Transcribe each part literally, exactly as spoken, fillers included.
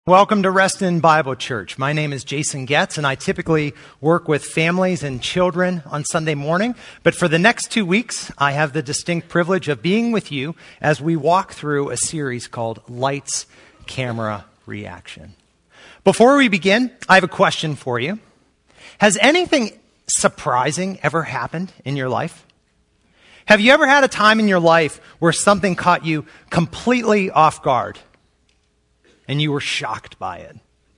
Welcome to Reston Bible Church. My name is Jason Getz, and I typically work with families and children on Sunday morning. But for the next two weeks, I have the distinct privilege of being with you as we walk through a series called Lights, Camera, Reaction. Before we begin, I have a question for you. Has anything surprising ever happened in your life? Have you ever had a time in your life where something caught you completely off guard? And you were shocked by it?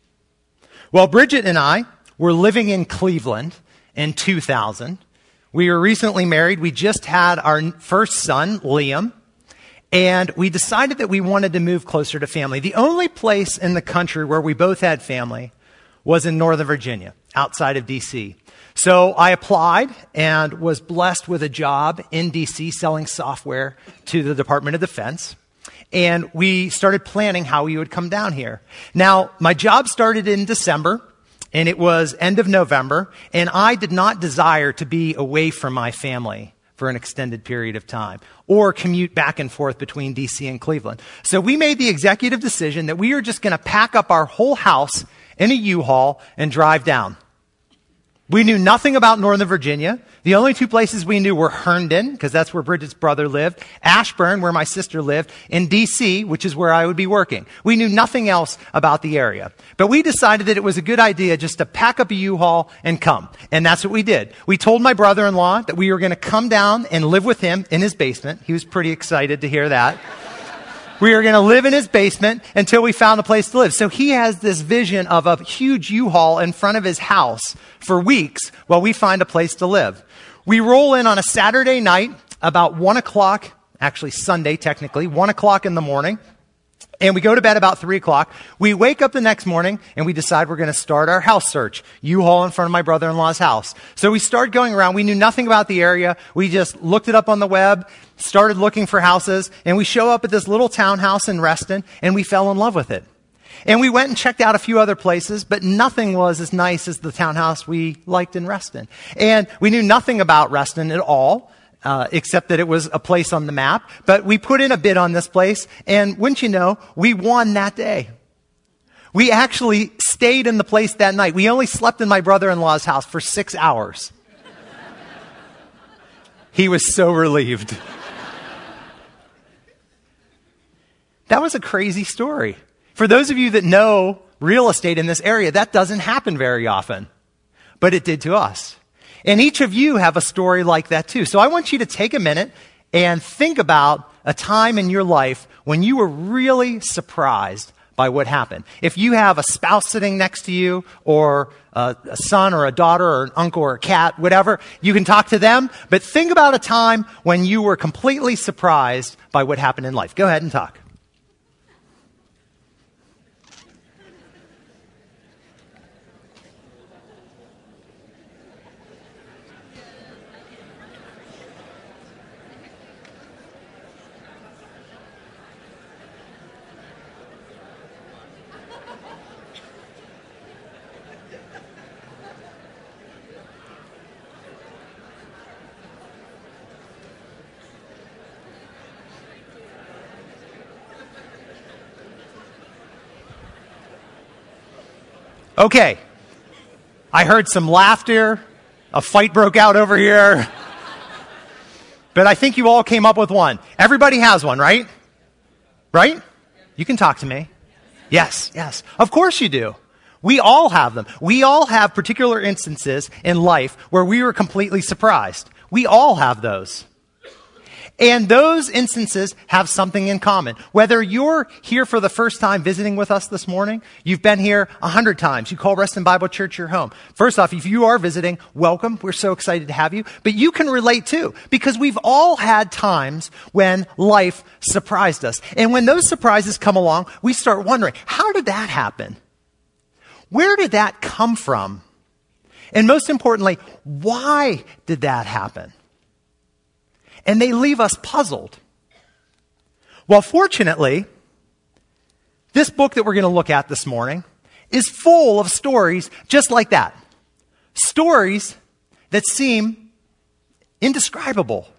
Well, Bridget and I were living in Cleveland in two thousand. We were recently married. We just had our first son, Liam, and we decided that we wanted to move closer to family. The only place in the country where we both had family was in Northern Virginia, outside of D C. So I applied and was blessed with a job in D C selling software to the Department of Defense. And we started planning how we would come down here. Now, my job started in December, and it was end of November, and I did not desire to be away from my family for an extended period of time or commute back and forth between D C and Cleveland. So we made the executive decision that we were just going to pack up our whole house in a U-Haul and drive down. We knew nothing about Northern Virginia. The only two places we knew were Herndon, because that's where Bridget's brother lived, Ashburn, where my sister lived, and D C, which is where I would be working. We knew nothing else about the area. But we decided that it was a good idea just to pack up a U-Haul and come. And that's what we did. We told my brother-in-law that we were going to come down and live with him in his basement. He was pretty excited to hear that. We were going to live in his basement until we found a place to live. So he has this vision of a huge U-Haul in front of his house for weeks while we find a place to live. We roll in on a Saturday night about one o'clock, actually Sunday technically, one o'clock in the morning. And we go to bed about three o'clock. We wake up the next morning and we decide we're going to start our house search. U-Haul in front of my brother-in-law's house. So we start going around. We knew nothing about the area. We just looked it up on the web, started looking for houses, and we show up at this little townhouse in Reston, and we fell in love with it. And we went and checked out a few other places, but nothing was as nice as the townhouse we liked in Reston. And we knew nothing about Reston at all. Uh, except that it was a place on the map. But we put in a bid on this place, and wouldn't you know, we won that day. We actually stayed in the place that night. We only slept in my brother-in-law's house for six hours. He was so relieved. That was a crazy story. For those of you that know real estate in this area, that doesn't happen very often. But it did to us. And each of you have a story like that too. So I want you to take a minute and think about a time in your life when you were really surprised by what happened. If you have a spouse sitting next to you, or a, a son or a daughter or an uncle or a cat, whatever, you can talk to them. But think about a time when you were completely surprised by what happened in life. Go ahead and talk. Okay, I heard some laughter, a fight broke out over here, but I think you all came up with one. Everybody has one, right? Right? You can talk to me. Yes, yes, of course you do. We all have them. We all have particular instances in life where we were completely surprised. We all have those. And those instances have something in common. Whether you're here for the first time visiting with us this morning, you've been here a hundred times. You call Reston Bible Church your home. First off, if you are visiting, welcome. We're so excited to have you. But you can relate too, because we've all had times when life surprised us. And when those surprises come along, we start wondering, how did that happen? Where did that come from? And most importantly, why did that happen? And they leave us puzzled. Well, fortunately, this book that we're going to look at this morning is full of stories just like that. Stories that seem indescribable.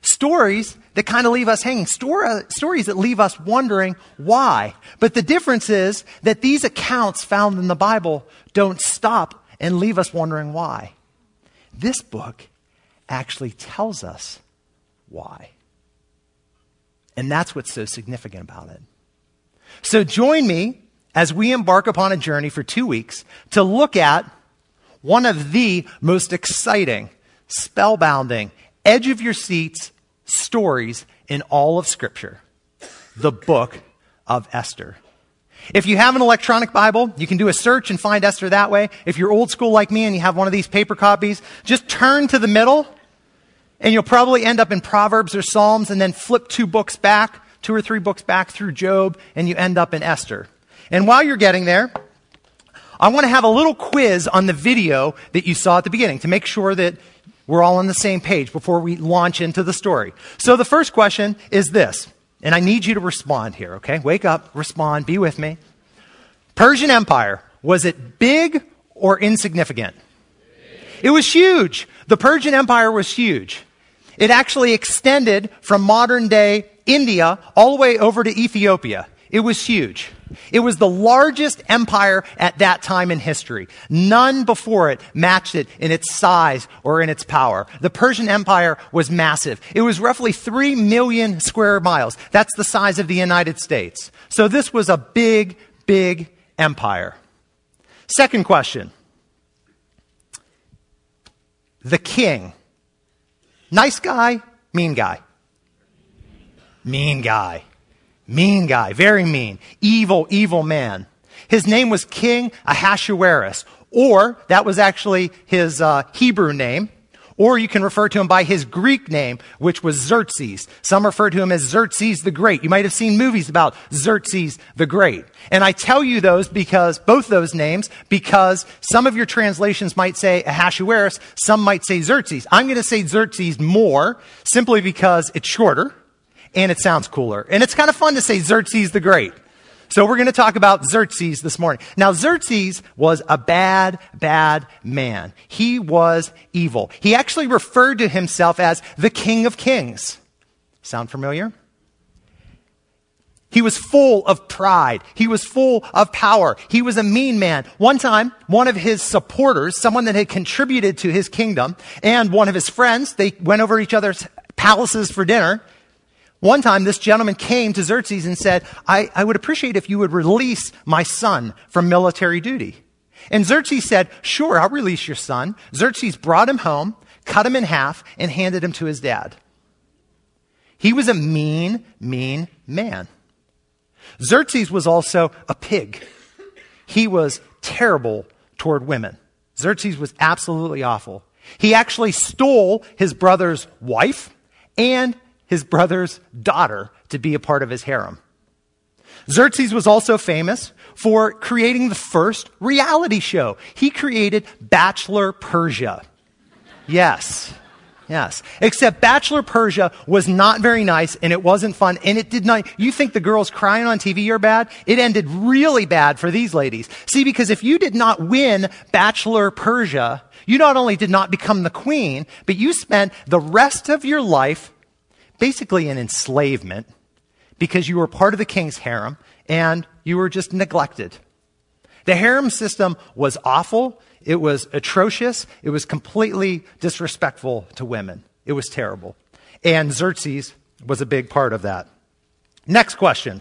Stories that kind of leave us hanging. Story, stories that leave us wondering why. But the difference is that these accounts found in the Bible don't stop and leave us wondering why. This book actually tells us why. And that's what's so significant about it. So join me as we embark upon a journey for two weeks to look at one of the most exciting, spellbinding, edge of your seats stories in all of Scripture, the book of Esther. If you have an electronic Bible, you can do a search and find Esther that way. If you're old school like me and you have one of these paper copies, just turn to the middle and you'll probably end up in Proverbs or Psalms, and then flip two books back, two or three books back through Job, and you end up in Esther. And while you're getting there, I want to have a little quiz on the video that you saw at the beginning to make sure that we're all on the same page before we launch into the story. So the first question is this, and I need you to respond here, okay? Wake up, respond, be with me. Persian Empire, was it big or insignificant? It was huge. The Persian Empire was huge. It actually extended from modern day India all the way over to Ethiopia. It was huge. It was the largest empire at that time in history. None before it matched it in its size or in its power. The Persian Empire was massive. It was roughly three million square miles. That's the size of the United States. So this was a big, big empire. Second question. The king. Nice guy, mean guy? Mean guy. Mean guy, very mean, evil, evil man. His name was King Ahasuerus, or that was actually his uh, Hebrew name, or you can refer to him by his Greek name, which was Xerxes. Some refer to him as Xerxes the Great. You might have seen movies about Xerxes the Great. And I tell you those because, both those names, because some of your translations might say Ahasuerus, some might say Xerxes. I'm going to say Xerxes more, simply because it's shorter. And it sounds cooler. And it's kind of fun to say Xerxes the Great. So we're going to talk about Xerxes this morning. Now, Xerxes was a bad, bad man. He was evil. He actually referred to himself as the King of Kings. Sound familiar? He was full of pride. He was full of power. He was a mean man. One time, one of his supporters, someone that had contributed to his kingdom, and one of his friends, they went over each other's palaces for dinner. One time, this gentleman came to Xerxes and said, I, I would appreciate if you would release my son from military duty. And Xerxes said, sure, I'll release your son. Xerxes brought him home, cut him in half, and handed him to his dad. He was a mean, mean man. Xerxes was also a pig. He was terrible toward women. Xerxes was absolutely awful. He actually stole his brother's wife and his brother's daughter to be a part of his harem. Xerxes was also famous for creating the first reality show. He created Bachelor Persia. Yes. Yes. Except Bachelor Persia was not very nice, and it wasn't fun, and it did not, you think the girls crying on T V are bad? It ended really bad for these ladies. See, because if you did not win Bachelor Persia, you not only did not become the queen, but you spent the rest of your life basically in enslavement, because you were part of the king's harem and you were just neglected. The harem system was awful. It was atrocious. It was completely disrespectful to women. It was terrible. And Xerxes was a big part of that. Next question.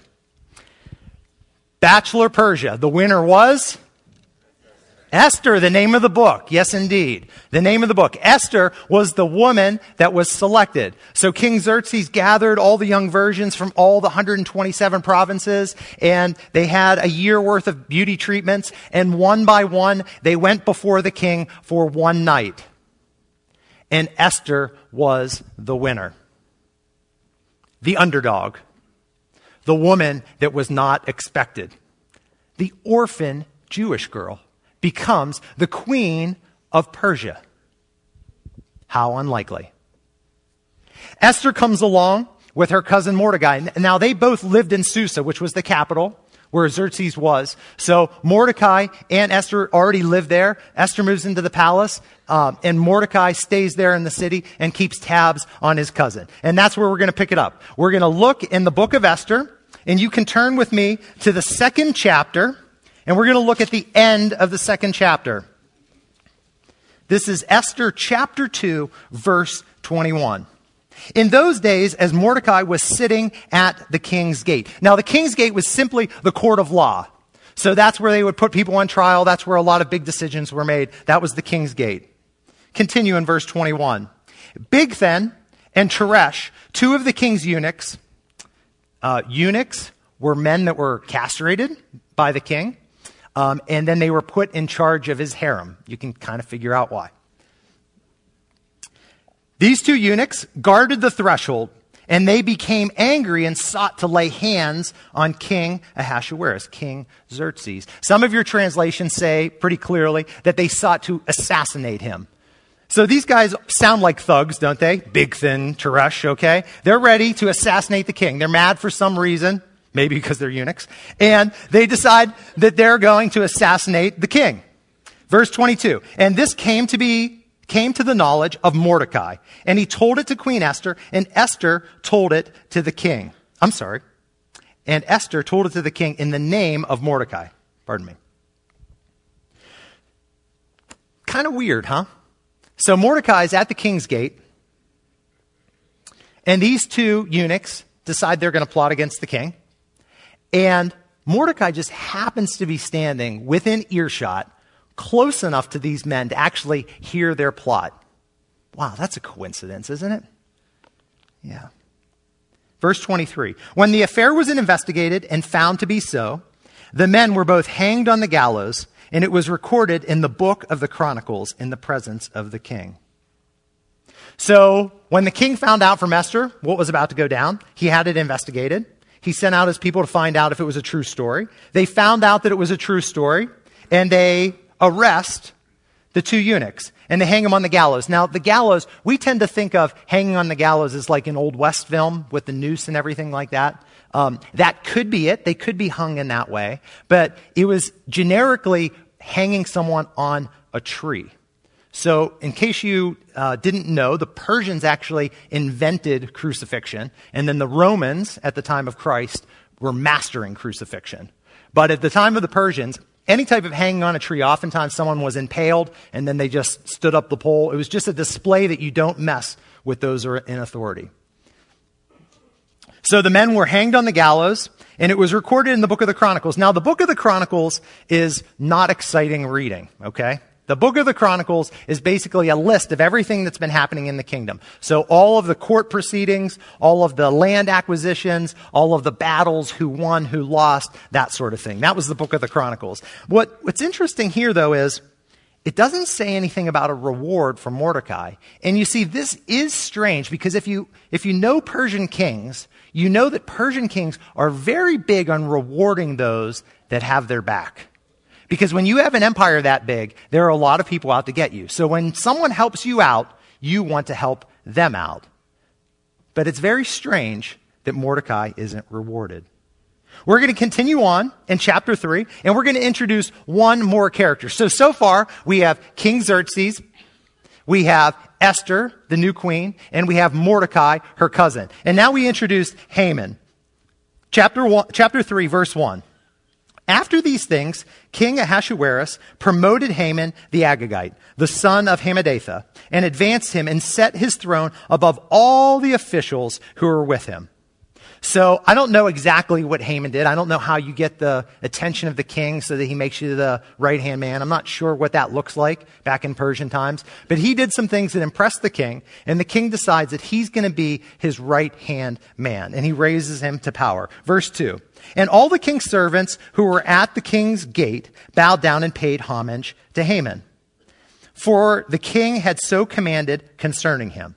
Bachelor Persia. The winner was Esther, the name of the book. Yes, indeed. The name of the book. Esther was the woman that was selected. So King Xerxes gathered all the young virgins from all the one hundred twenty-seven provinces, and they had a year worth of beauty treatments, and one by one, they went before the king for one night. And Esther was the winner. The underdog. The woman that was not expected. The orphan Jewish girl becomes the queen of Persia. How unlikely. Esther comes along with her cousin Mordecai. Now, they both lived in Susa, which was the capital, where Xerxes was. So Mordecai and Esther already live there. Esther moves into the palace, um, and Mordecai stays there in the city and keeps tabs on his cousin. And that's where we're going to pick it up. We're going to look in the book of Esther, and you can turn with me to the second chapter, and we're going to look at the end of the second chapter. This is Esther chapter two, verse twenty-one. In those days, as Mordecai was sitting at the king's gate. Now, the king's gate was simply the court of law. So that's where they would put people on trial. That's where a lot of big decisions were made. That was the king's gate. Continue in verse twenty-one. Bigthan and Teresh, two of the king's eunuchs. Uh, eunuchs were men that were castrated by the king. Um, and then they were put in charge of his harem. You can kind of figure out why. These two eunuchs guarded the threshold, and they became angry and sought to lay hands on King Ahasuerus, King Xerxes. Some of your translations say pretty clearly that they sought to assassinate him. So these guys sound like thugs, don't they? Bigthan, Teresh, okay? They're ready to assassinate the king. They're mad for some reason. Maybe because they're eunuchs. And they decide that they're going to assassinate the king. Verse twenty-two. And this came to be, came to the knowledge of Mordecai. And he told it to Queen Esther, and Esther told it to the king. I'm sorry. And Esther told it to the king in the name of Mordecai. Pardon me. Kind of weird, huh? So Mordecai's at the king's gate. And these two eunuchs decide they're going to plot against the king. And Mordecai just happens to be standing within earshot, close enough to these men to actually hear their plot. Wow, that's a coincidence, isn't it? Yeah. Verse twenty-three. When the affair was investigated and found to be so, the men were both hanged on the gallows, and it was recorded in the book of the Chronicles in the presence of the king. So when the king found out from Esther what was about to go down, he had it investigated. He sent out his people to find out if it was a true story. They found out that it was a true story, and they arrest the two eunuchs, and they hang them on the gallows. Now, the gallows, we tend to think of hanging on the gallows as like an Old West film with the noose and everything like that. Um, that could be it. They could be hung in that way. But it was generically hanging someone on a tree. So in case you uh, didn't know, the Persians actually invented crucifixion, and then the Romans at the time of Christ were mastering crucifixion. But at the time of the Persians, any type of hanging on a tree, oftentimes someone was impaled and then they just stood up the pole. It was just a display that you don't mess with those who are in authority. So the men were hanged on the gallows, and it was recorded in the book of the Chronicles. Now, the book of the Chronicles is not exciting reading, okay? The book of the Chronicles is basically a list of everything that's been happening in the kingdom. So all of the court proceedings, all of the land acquisitions, all of the battles, who won, who lost, that sort of thing. That was the book of the Chronicles. What, what's interesting here, though, is it doesn't say anything about a reward for Mordecai. And you see, this is strange because if you, if you know Persian kings, you know that Persian kings are very big on rewarding those that have their back. Because when you have an empire that big, there are a lot of people out to get you. So when someone helps you out, you want to help them out. But it's very strange that Mordecai isn't rewarded. We're going to continue on in chapter three, and we're going to introduce one more character. So, so far, we have King Xerxes, we have Esther, the new queen, and we have Mordecai, her cousin. And now we introduce Haman. Chapter one, chapter three, verse one. After these things, King Ahasuerus promoted Haman the Agagite, the son of Hammedatha, and advanced him and set his throne above all the officials who were with him. So I don't know exactly what Haman did. I don't know how you get the attention of the king so that he makes you the right-hand man. I'm not sure what that looks like back in Persian times. But he did some things that impressed the king, and the king decides that he's going to be his right-hand man, and he raises him to power. Verse two. And all the king's servants who were at the king's gate bowed down and paid homage to Haman, for the king had so commanded concerning him.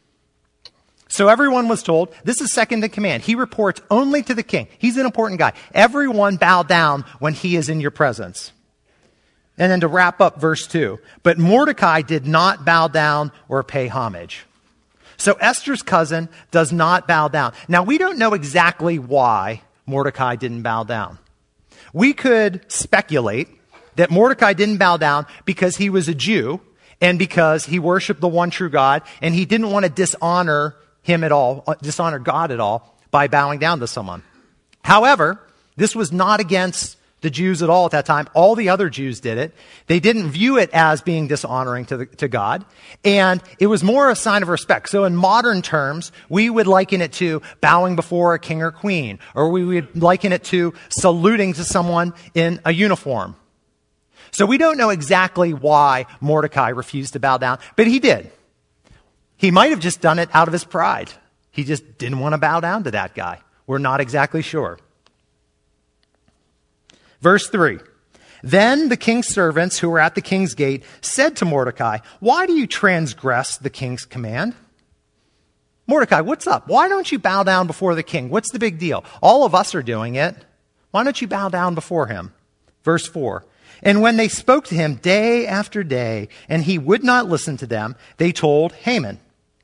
So everyone was told, this is second in command. He reports only to the king. He's an important guy. Everyone bow down when he is in your presence. And then to wrap up verse two, but Mordecai did not bow down or pay homage. So Esther's cousin does not bow down. Now we don't know exactly why Mordecai didn't bow down. we could speculate that Mordecai didn't bow down because he was a Jew and because he worshiped the one true God, and he didn't want to dishonor him at all, dishonor God at all by bowing down to someone. However, this was not against the Jews at all at that time. All the other Jews did it. They didn't view it as being dishonoring to, the, to God. And it was more a sign of respect. So in modern terms, we would liken it to bowing before a king or queen, or we would liken it to saluting to someone in a uniform. So we don't know exactly why Mordecai refused to bow down, but he did. He might have just done it out of his pride. He just didn't want to bow down to that guy. We're not exactly sure. Verse three, then the king's servants who were at the king's gate said to Mordecai, why do you transgress the king's command? Mordecai, what's up? Why don't you bow down before the king? What's the big deal? All of us are doing it. Why don't you bow down before him? Verse four, and when they spoke to him day after day, and he would not listen to them, they told Haman.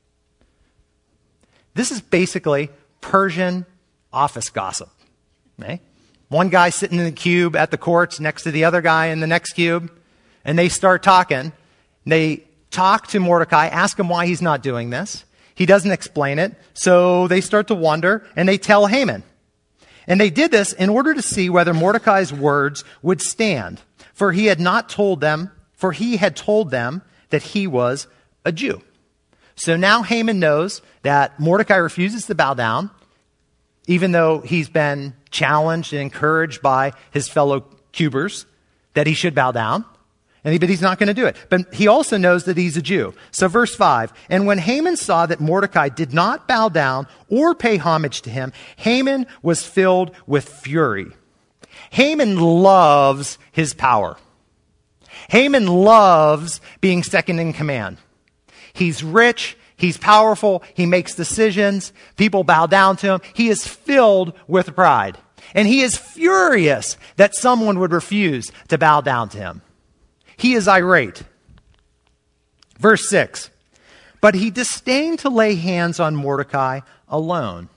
This is basically Persian office gossip. Okay? One guy sitting in the cube at the courts next to the other guy in the next cube, and they start talking. They talk to Mordecai, ask him why he's not doing this. He doesn't explain it, so they start to wonder, and they tell Haman. And they did this in order to see whether Mordecai's words would stand, for he had not told them, for he had told them that he was a Jew. So now Haman knows that Mordecai refuses to bow down, even though he's been challenged and encouraged by his fellow cubers that he should bow down. And he, but he's not going to do it. But he also knows that he's a Jew. So verse five, and when Haman saw that Mordecai did not bow down or pay homage to him, Haman was filled with fury. Haman loves his power. Haman loves being second in command. He's rich. He's powerful. He makes decisions. People bow down to him. He is filled with pride. And he is furious that someone would refuse to bow down to him. He is irate. Verse six, but he disdained to lay hands on Mordecai alone.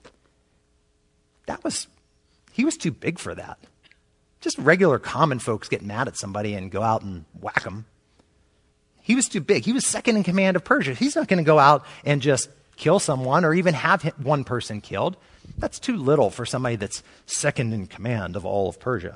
That was, he was too big for that. Just regular common folks get mad at somebody and go out and whack them. He was too big. He was second in command of Persia. He's not going to go out and just kill someone or even have one person killed. That's too little for somebody that's second in command of all of Persia.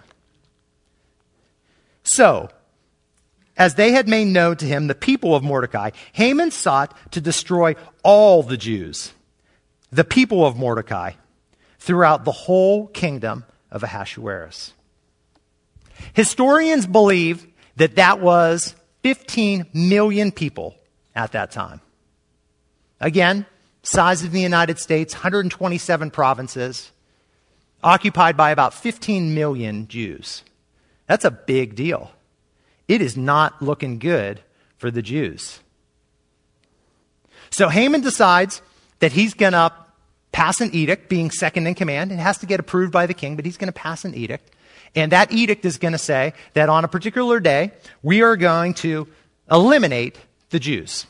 So, as they had made known to him the people of Mordecai, Haman sought to destroy all the Jews, the people of Mordecai, throughout the whole kingdom of Ahasuerus. Historians believe that that was fifteen million people at that time. Again, size of the United States, one hundred twenty-seven provinces, occupied by about fifteen million Jews. That's a big deal. It is not looking good for the Jews. So Haman decides that he's going to pass an edict, being second in command. It has to get approved by the king, but he's going to pass an edict. And that edict is going to say that on a particular day, we are going to eliminate the Jews.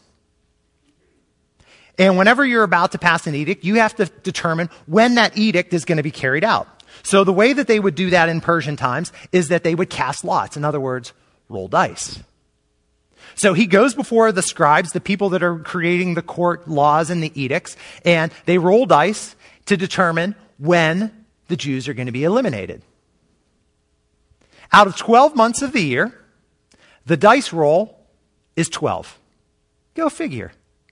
And whenever you're about to pass an edict, you have to determine when that edict is going to be carried out. So the way that they would do that in Persian times is that they would cast lots. In other words, roll dice. So he goes before the scribes, the people that are creating the court laws and the edicts, and they roll dice to determine when the Jews are going to be eliminated. Out of twelve months of the year, the dice roll is twelve. Go figure.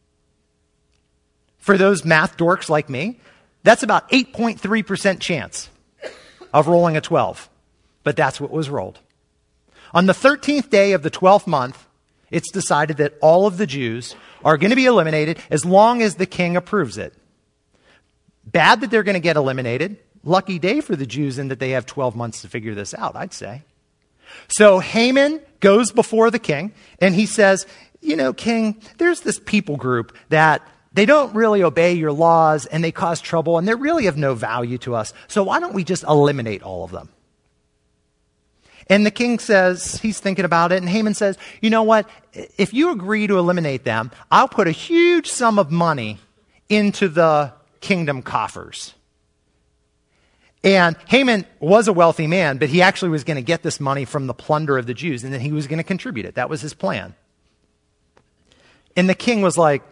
For those math dorks like me, that's about eight point three percent chance of rolling a twelve. But that's what was rolled. On the thirteenth day of the twelfth month, it's decided that all of the Jews are going to be eliminated as long as the king approves it. Bad that they're going to get eliminated. Lucky day for the Jews in that they have twelve months to figure this out, I'd say. So Haman goes before the king and he says, you know, king, there's this people group that they don't really obey your laws and they cause trouble and they're really of no value to us. So why don't we just eliminate all of them? And the king says, he's thinking about it, and Haman says, you know what? If you agree to eliminate them, I'll put a huge sum of money into the kingdom coffers. And Haman was a wealthy man, but he actually was going to get this money from the plunder of the Jews, and then he was going to contribute it. That was his plan. And the king was like,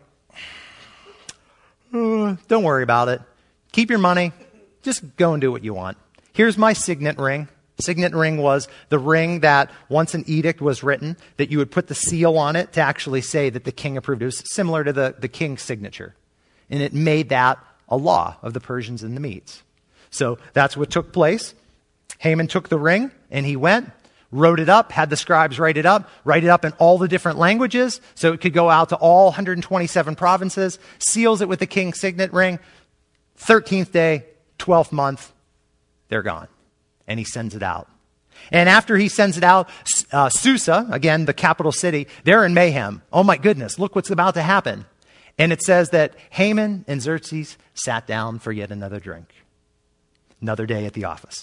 oh, don't worry about it. Keep your money. Just go and do what you want. Here's my signet ring. Signet ring was the ring that once an edict was written, that you would put the seal on it to actually say that the king approved. It was similar to the, the king's signature. And it made that a law of the Persians and the Medes. So that's what took place. Haman took the ring and he went, wrote it up, had the scribes write it up, write it up in all the different languages so it could go out to all one hundred twenty-seven provinces, seals it with the king's signet ring. thirteenth day, twelfth month, they're gone. And he sends it out. And after he sends it out, uh, Susa, again, the capital city, they're in mayhem. Oh my goodness, look what's about to happen. And it says that Haman and Xerxes sat down for yet another drink. Another day at the office.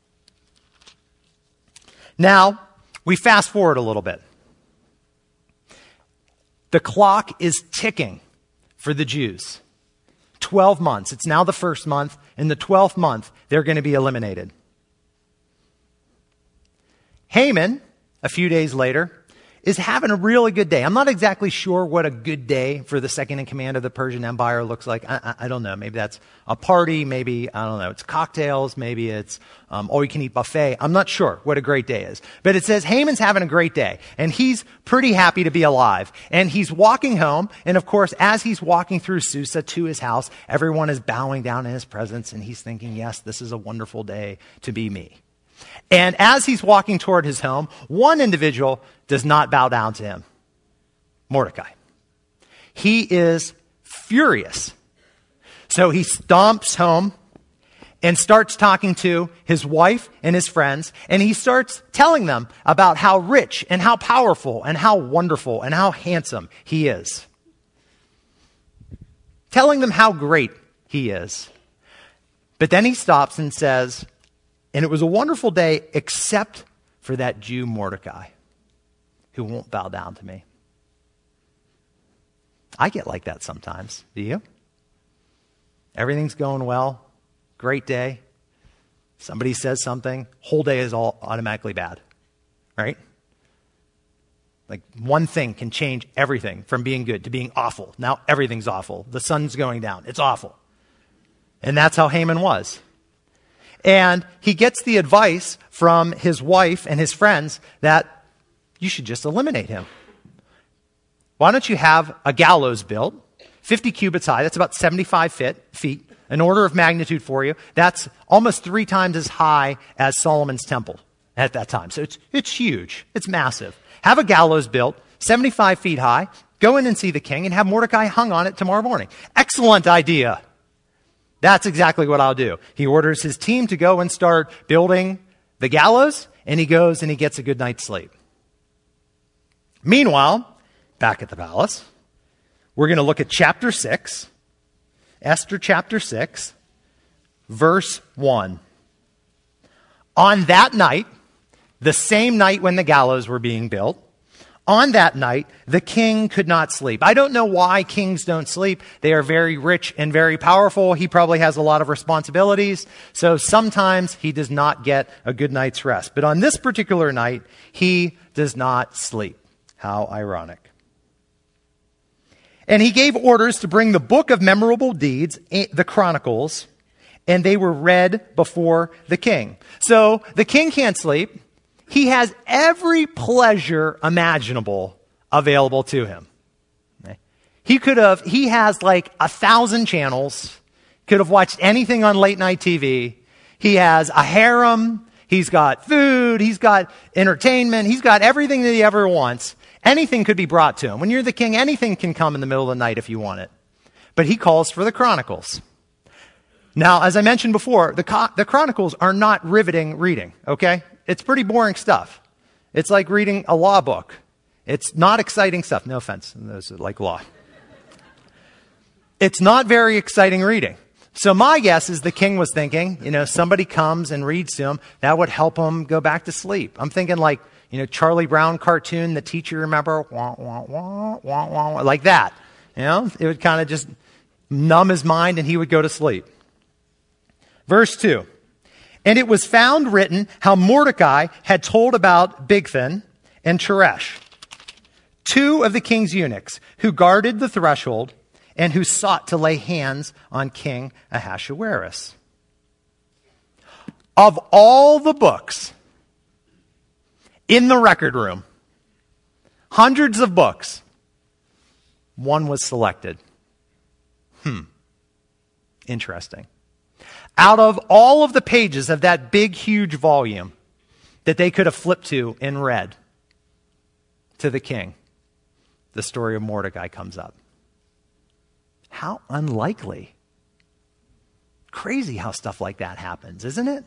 Now, we fast forward a little bit. The clock is ticking for the Jews. twelve months. It's now the first month. In the twelfth month, they're going to be eliminated. Haman, a few days later, is having a really good day. I'm not exactly sure what a good day for the second in command of the Persian Empire looks like. I, I, I don't know. Maybe that's a party. Maybe, I don't know, it's cocktails. Maybe it's um, all-you-can-eat buffet. I'm not sure what a great day is. But it says Haman's having a great day, and he's pretty happy to be alive. And he's walking home, and of course, as he's walking through Susa to his house, everyone is bowing down in his presence, and he's thinking, yes, this is a wonderful day to be me. And as he's walking toward his home, one individual does not bow down to him. Mordecai. He is furious. So he stomps home and starts talking to his wife and his friends, and he starts telling them about how rich and how powerful and how wonderful and how handsome he is. Telling them how great he is. But then he stops and says, and it was a wonderful day except for that Jew Mordecai who won't bow down to me. I get like that sometimes. Do you? Everything's going well. Great day. Somebody says something. Whole day is all automatically bad. Right? Like one thing can change everything from being good to being awful. Now everything's awful. The sun's going down. It's awful. And that's how Haman was. And he gets the advice from his wife and his friends that you should just eliminate him. Why don't you have a gallows built, fifty cubits high, that's about seventy-five feet, an order of magnitude for you. That's almost three times as high as Solomon's temple at that time. So it's, it's huge. It's massive. Have a gallows built, seventy-five feet high, go in and see the king and have Mordecai hung on it tomorrow morning. Excellent idea. That's exactly what I'll do. He orders his team to go and start building the gallows, and he goes and he gets a good night's sleep. Meanwhile, back at the palace, we're going to look at chapter six, Esther chapter six, verse one. On that night, the same night when the gallows were being built, on that night, the king could not sleep. I don't know why kings don't sleep. They are very rich and very powerful. He probably has a lot of responsibilities. So sometimes he does not get a good night's rest. But on this particular night, he does not sleep. How ironic. And he gave orders to bring the book of memorable deeds, the Chronicles, and they were read before the king. So the king can't sleep. He has every pleasure imaginable available to him. He could have, he has like a thousand channels, could have watched anything on late night T V. He has a harem. He's got food. He's got entertainment. He's got everything that he ever wants. Anything could be brought to him. When you're the king, anything can come in the middle of the night if you want it. But he calls for the Chronicles. Now, as I mentioned before, the, co- the Chronicles are not riveting reading, okay? It's pretty boring stuff. It's like reading a law book. It's not exciting stuff. No offense. Those that like law. It's not very exciting reading. So my guess is the king was thinking, you know, somebody comes and reads to him. That would help him go back to sleep. I'm thinking like, you know, Charlie Brown cartoon, the teacher, remember? Wah, wah, wah, wah, wah, like that. You know, it would kind of just numb his mind and he would go to sleep. Verse two. And it was found written how Mordecai had told about Bigthan and Teresh, two of the king's eunuchs who guarded the threshold and who sought to lay hands on King Ahasuerus. Of all the books in the record room, hundreds of books, one was selected. Hmm. Interesting. Out of all of the pages of that big, huge volume that they could have flipped to and read to the king, the story of Mordecai comes up. How unlikely. Crazy how stuff like that happens, isn't it?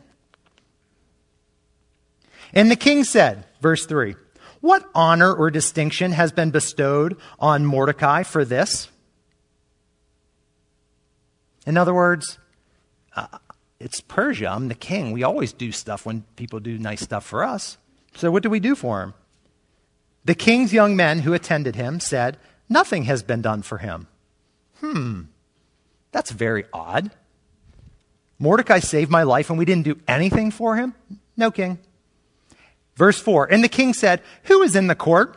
And the king said, verse three, what honor or distinction has been bestowed on Mordecai for this? In other words, uh, it's Persia. I'm the king. We always do stuff when people do nice stuff for us. So what do we do for him? The king's young men who attended him said, nothing has been done for him. Hmm, that's very odd. Mordecai saved my life and we didn't do anything for him? No, king. Verse four, and the king said, who is in the court?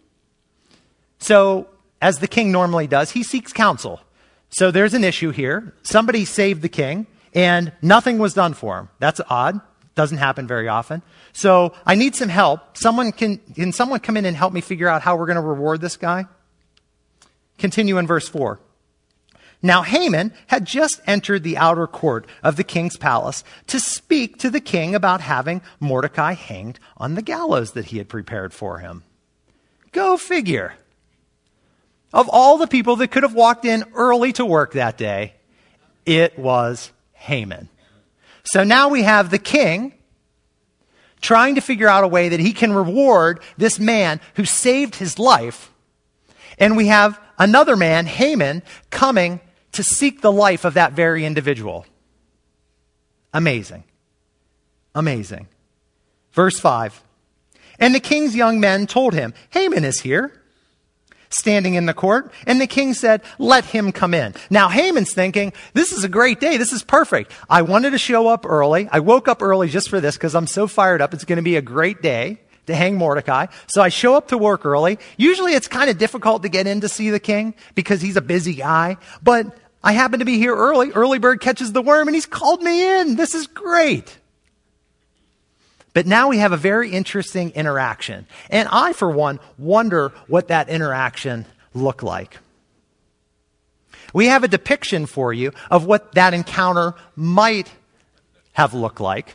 So, as the king normally does, he seeks counsel. So there's an issue here. Somebody saved the king and nothing was done for him. That's odd. Doesn't happen very often. So I need some help. Someone can, can someone come in and help me figure out how we're going to reward this guy? Continue in verse four. Now Haman had just entered the outer court of the king's palace to speak to the king about having Mordecai hanged on the gallows that he had prepared for him. Go figure. Of all the people that could have walked in early to work that day, it was Haman. So now we have the king trying to figure out a way that he can reward this man who saved his life. And we have another man, Haman, coming to seek the life of that very individual. Amazing. Amazing. Verse five. And the king's young men told him, Haman is here, standing in the court. And the king said, let him come in. Now Haman's thinking, this is a great day. This is perfect. I wanted to show up early. I woke up early just for this because I'm so fired up. It's going to be a great day to hang Mordecai. So I show up to work early. Usually it's kind of difficult to get in to see the king because he's a busy guy. But I happen to be here early. Early bird catches the worm and he's called me in. This is great. But now we have a very interesting interaction. And I, for one, wonder what that interaction looked like. We have a depiction for you of what that encounter might have looked like.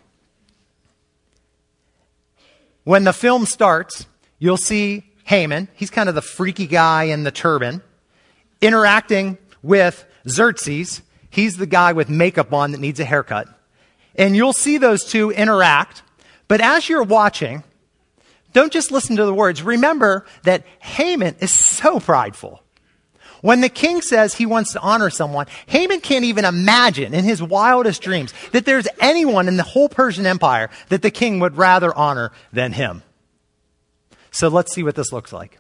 When the film starts, you'll see Haman, he's kind of the freaky guy in the turban, interacting with Xerxes. He's the guy with makeup on that needs a haircut. And you'll see those two interact. But as you're watching, don't just listen to the words. Remember that Haman is so prideful. When the king says he wants to honor someone, Haman can't even imagine in his wildest dreams that there's anyone in the whole Persian Empire that the king would rather honor than him. So let's see what this looks like.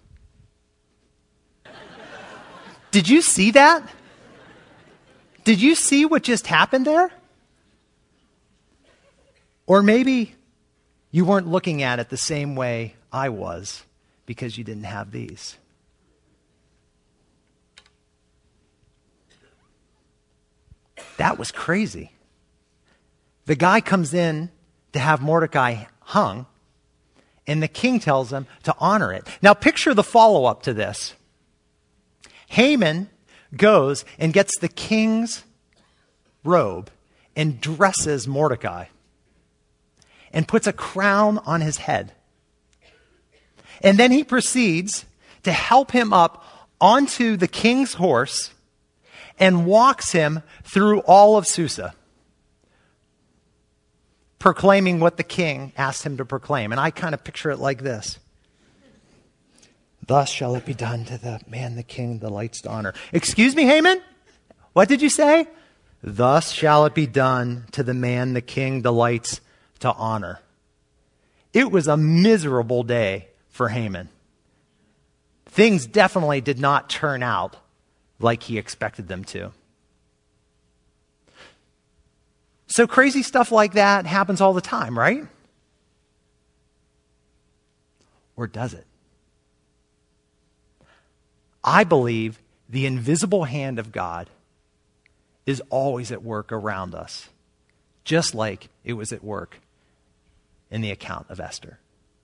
Did you see that? Did you see what just happened there? Or maybe you weren't looking at it the same way I was because you didn't have these. That was crazy. The guy comes in to have Mordecai hung, and the king tells him to honor it. Now picture the follow-up to this. Haman goes and gets the king's robe and dresses Mordecai and puts a crown on his head. And then he proceeds to help him up onto the king's horse and walks him through all of Susa, proclaiming what the king asked him to proclaim. And I kind of picture it like this. Thus shall it be done to the man the king delights to honor. Excuse me, Haman? What did you say? Thus shall it be done to the man the king delights to honor. It was a miserable day for Haman. Things definitely did not turn out like he expected them to. So crazy stuff like that happens all the time, right? Or does it? I believe the invisible hand of God is always at work around us, just like it was at work in the account of Esther.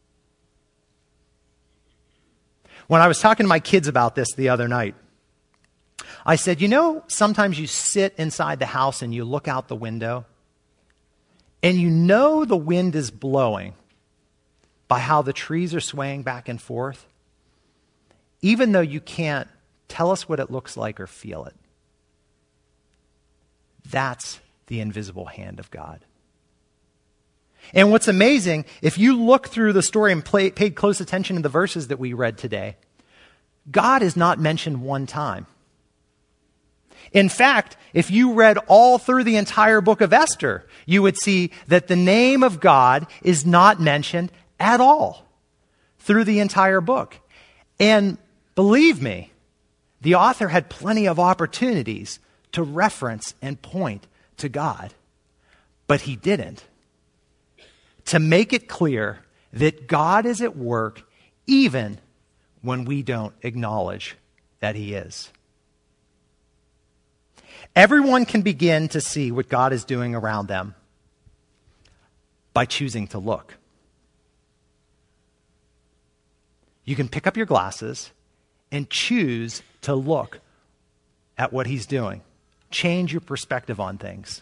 When I was talking to my kids about this the other night, I said, you know, sometimes you sit inside the house and you look out the window and you know the wind is blowing by how the trees are swaying back and forth, even though you can't tell us what it looks like or feel it. That's the invisible hand of God. And what's amazing, if you look through the story and play, paid close attention to the verses that we read today, God is not mentioned one time. In fact, if you read all through the entire book of Esther, you would see that the name of God is not mentioned at all through the entire book. And believe me, the author had plenty of opportunities to reference and point to God, but he didn't. To make it clear that God is at work even when we don't acknowledge that he is. Everyone can begin to see what God is doing around them by choosing to look. You can pick up your glasses and choose to look at what he's doing. Change your perspective on things.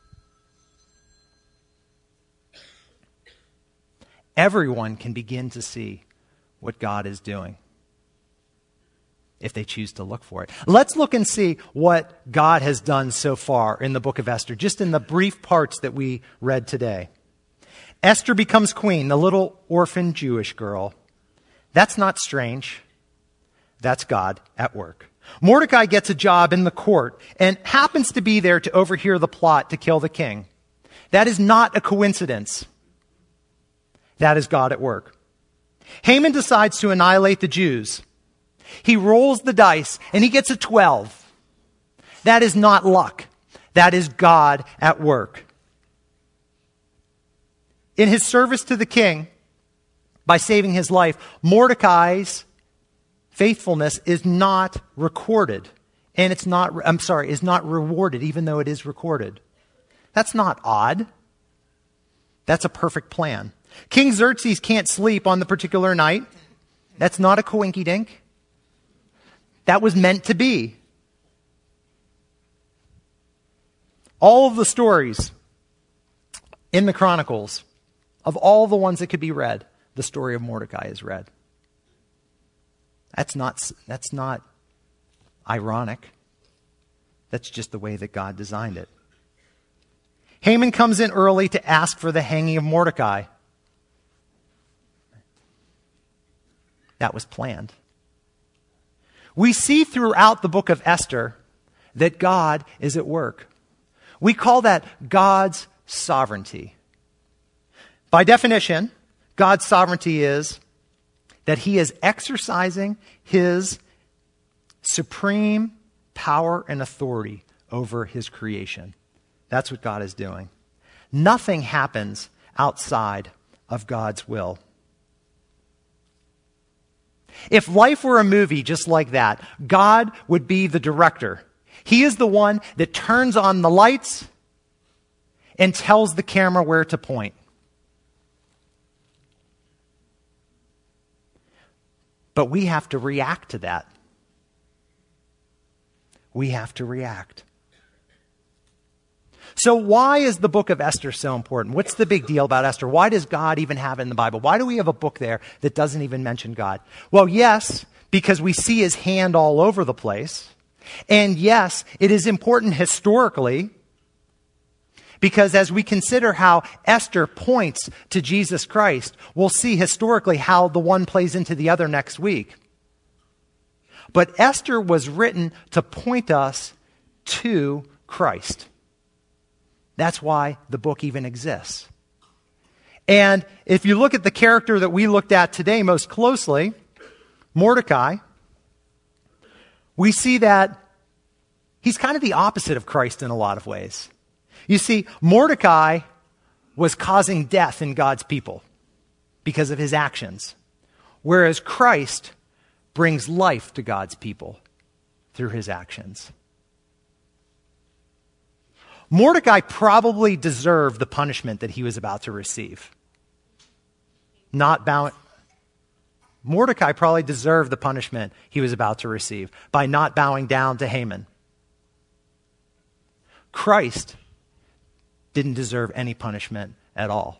Everyone can begin to see what God is doing if they choose to look for it. Let's look and see what God has done so far in the book of Esther, just in the brief parts that we read today. Esther becomes queen, the little orphan Jewish girl. That's not strange. That's God at work. Mordecai gets a job in the court and happens to be there to overhear the plot to kill the king. That is not a coincidence. That is God at work. Haman decides to annihilate the Jews. He rolls the dice and he gets a twelve. That is not luck. That is God at work. In his service to the king, by saving his life, Mordecai's faithfulness is not recorded. And it's not, I'm sorry, is not rewarded, even though it is recorded. That's not odd. That's a perfect plan. King Xerxes can't sleep on the particular night. That's not a coinky-dink. That was meant to be. All of the stories in the Chronicles, of all the ones that could be read, the story of Mordecai is read. That's not, that's not ironic. That's just the way that God designed it. Haman comes in early to ask for the hanging of Mordecai. That was planned. We see throughout the book of Esther that God is at work. We call that God's sovereignty. By definition, God's sovereignty is that he is exercising his supreme power and authority over his creation. That's what God is doing. Nothing happens outside of God's will. If life were a movie just like that, God would be the director. He is the one that turns on the lights and tells the camera where to point. But we have to react to that. We have to react. So why is the book of Esther so important? What's the big deal about Esther? Why does God even have it in the Bible? Why do we have a book there that doesn't even mention God? Well, yes, because we see his hand all over the place. And yes, it is important historically, because as we consider how Esther points to Jesus Christ, we'll see historically how the one plays into the other next week. But Esther was written to point us to Christ. That's why the book even exists. And if you look at the character that we looked at today most closely, Mordecai, we see that he's kind of the opposite of Christ in a lot of ways. You see, Mordecai was causing death in God's people because of his actions, whereas Christ brings life to God's people through his actions. Mordecai probably deserved the punishment that he was about to receive. Not bowing. Mordecai probably deserved the punishment he was about to receive by not bowing down to Haman. Christ didn't deserve any punishment at all.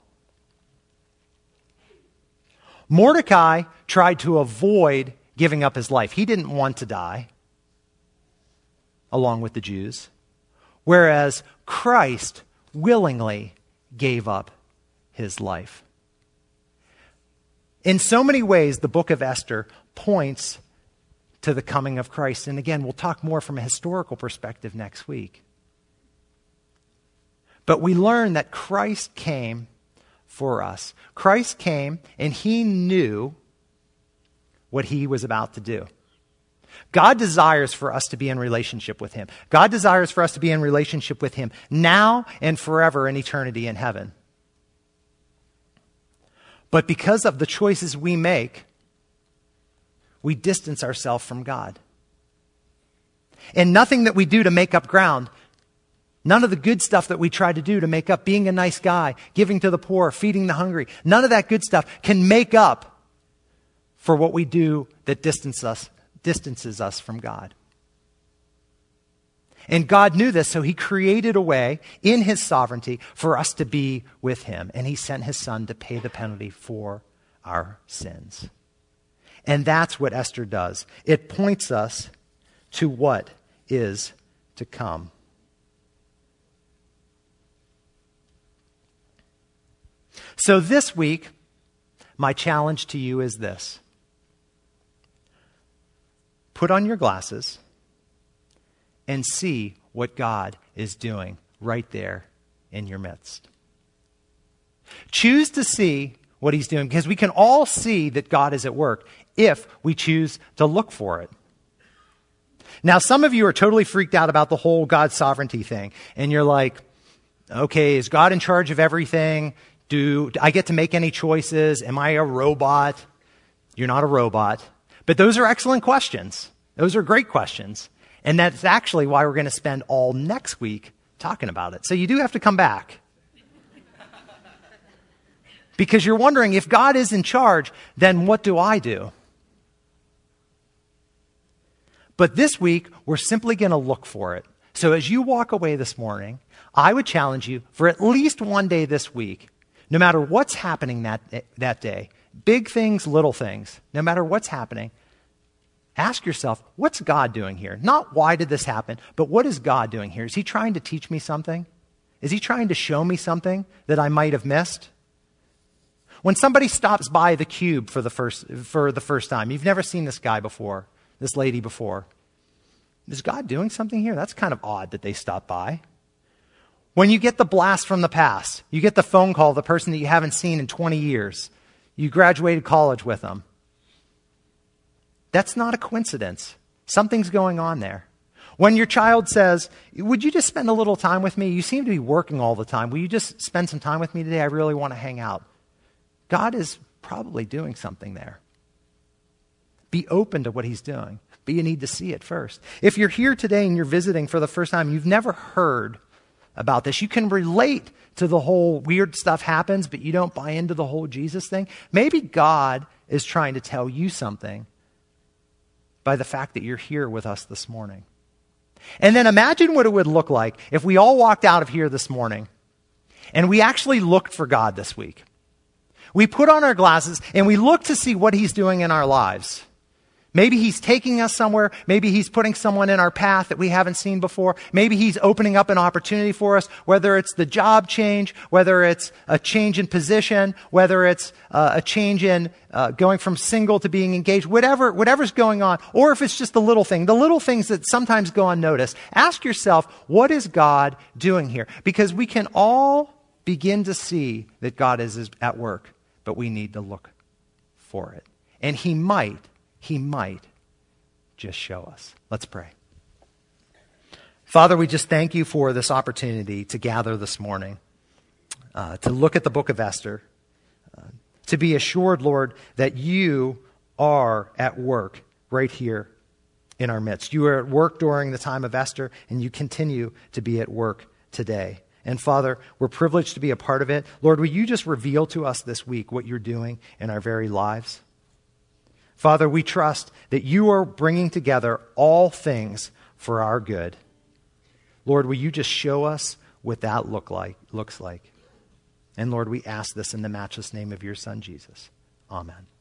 Mordecai tried to avoid giving up his life. He didn't want to die along with the Jews, whereas Christ willingly gave up his life. In so many ways, the book of Esther points to the coming of Christ. And again, we'll talk more from a historical perspective next week. But we learn that Christ came for us. Christ came and he knew what he was about to do. God desires for us to be in relationship with him. God desires for us to be in relationship with him now and forever in eternity in heaven. But because of the choices we make, we distance ourselves from God. And nothing that we do to make up ground, none of the good stuff that we try to do to make up being a nice guy, giving to the poor, feeding the hungry, none of that good stuff can make up for what we do that distance us, distances us from God. And God knew this, so he created a way in his sovereignty for us to be with him. And he sent his son to pay the penalty for our sins. And that's what Esther does. It points us to what is to come. So this week, my challenge to you is this. Put on your glasses and see what God is doing right there in your midst. Choose to see what he's doing, because we can all see that God is at work if we choose to look for it. Now, some of you are totally freaked out about the whole God sovereignty thing, and you're like, okay, is God in charge of everything? Do I get to make any choices? Am I a robot? You're not a robot. But those are excellent questions. Those are great questions. And that's actually why we're going to spend all next week talking about it. So you do have to come back. Because you're wondering, if God is in charge, then what do I do? But this week, we're simply going to look for it. So as you walk away this morning, I would challenge you for at least one day this week, no matter what's happening that, that day, big things, little things, no matter what's happening, ask yourself, what's God doing here? Not why did this happen, but what is God doing here? Is he trying to teach me something? Is he trying to show me something that I might have missed? When somebody stops by the cube for the first, for the first time, you've never seen this guy before, this lady before. Is God doing something here? That's kind of odd that they stopped by. When you get the blast from the past, you get the phone call of the person that you haven't seen in twenty years. You graduated college with them. That's not a coincidence. Something's going on there. When your child says, would you just spend a little time with me? You seem to be working all the time. Will you just spend some time with me today? I really want to hang out. God is probably doing something there. Be open to what he's doing, but you need to see it first. If you're here today and you're visiting for the first time, you've never heard about this. You can relate to the whole weird stuff happens, but you don't buy into the whole Jesus thing. Maybe God is trying to tell you something by the fact that you're here with us this morning. And then imagine what it would look like if we all walked out of here this morning and we actually looked for God this week. We put on our glasses and we look to see what he's doing in our lives. Maybe he's taking us somewhere. Maybe he's putting someone in our path that we haven't seen before. Maybe he's opening up an opportunity for us, whether it's the job change, whether it's a change in position, whether it's uh, a change in uh, going from single to being engaged, whatever, whatever's going on, or if it's just the little thing, the little things that sometimes go unnoticed. Ask yourself, what is God doing here? Because we can all begin to see that God is, is at work, but we need to look for it. And he might He might just show us. Let's pray. Father, we just thank you for this opportunity to gather this morning, uh, to look at the book of Esther, uh, to be assured, Lord, that you are at work right here in our midst. You were at work during the time of Esther, and you continue to be at work today. And Father, we're privileged to be a part of it. Lord, will you just reveal to us this week what you're doing in our very lives? Father, we trust that you are bringing together all things for our good. Lord, will you just show us what that look like, looks like? And Lord, we ask this in the matchless name of your Son, Jesus. Amen.